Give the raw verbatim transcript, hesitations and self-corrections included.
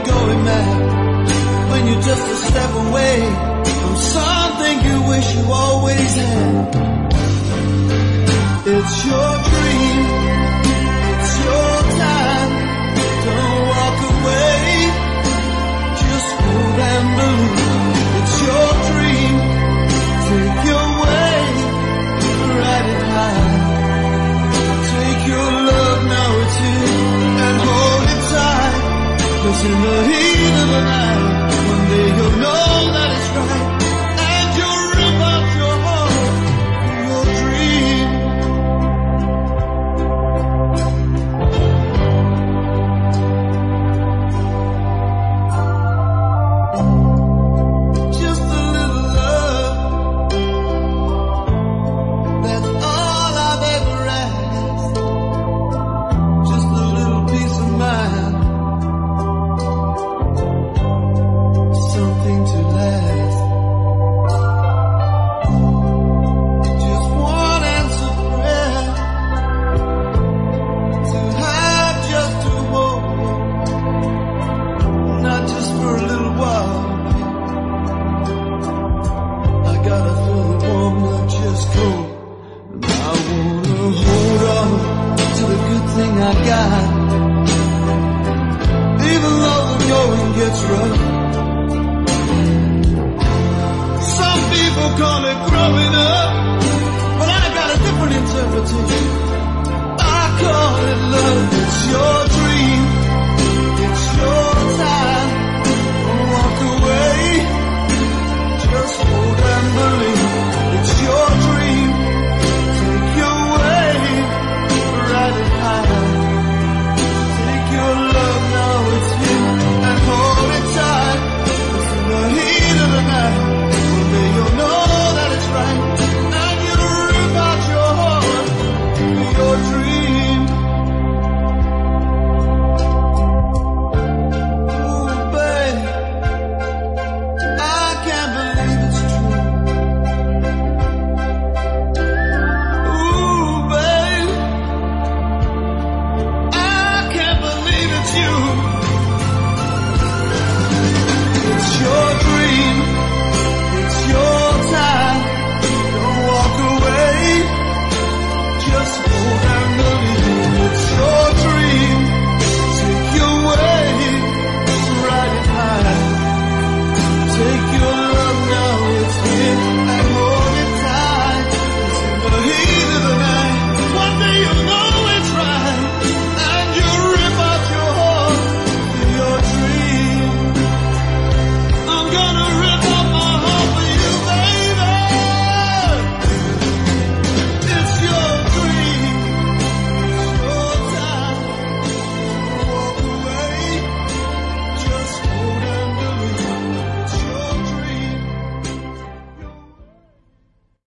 going mad when you're just a step away from something you wish you always had. It's your dream, it's your time. Don't walk away, just hold and believe. It's your dream, take your way, ride it high. Take your love, now it's here, and hold it tight. 'Cause in the heat of the night, one day you'll know that it's right, and you'll rip out your heart for your dream. Just a little love, that's all I've ever asked. Just a little peace of mind, something to last. Just one answered prayer, to have just to hold, not just for a little while. I gotta feel the warm, not just cold. And I wanna hold on to the good thing I got, even though the going gets rough. Some people call it growing up, but I got a different interpretation. I call it love. It's your dream, it's your time. Don't walk away, just hold and believe. It's your dream, take your way, ride it high. Take your love, now it's here, and hold it tight. 'Cause in the heat of the night, one day you'll know that it's right, and you'll rip out your heart for your dream. Ooh, babe, I can't believe it's true. Ooh, babe, I can't believe it's you.